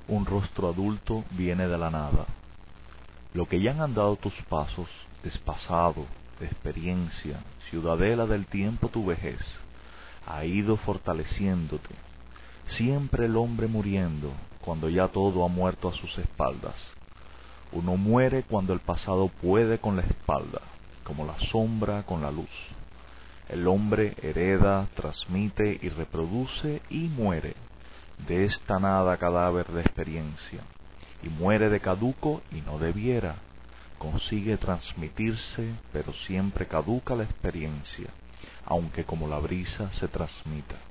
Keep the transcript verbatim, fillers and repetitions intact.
Un rostro adulto viene de la nada. Lo que ya han andado tus pasos es pasado, de experiencia, ciudadela del tiempo tu vejez, ha ido fortaleciéndote. Siempre el hombre muriendo, cuando ya todo ha muerto a sus espaldas. Uno muere cuando el pasado puede con la espalda, como la sombra con la luz. El hombre hereda, transmite y reproduce y muere de esta nada cadáver de experiencia, y muere de caduco y no debiera. Consigue transmitirse, pero siempre caduca la experiencia, aunque como la brisa se transmita.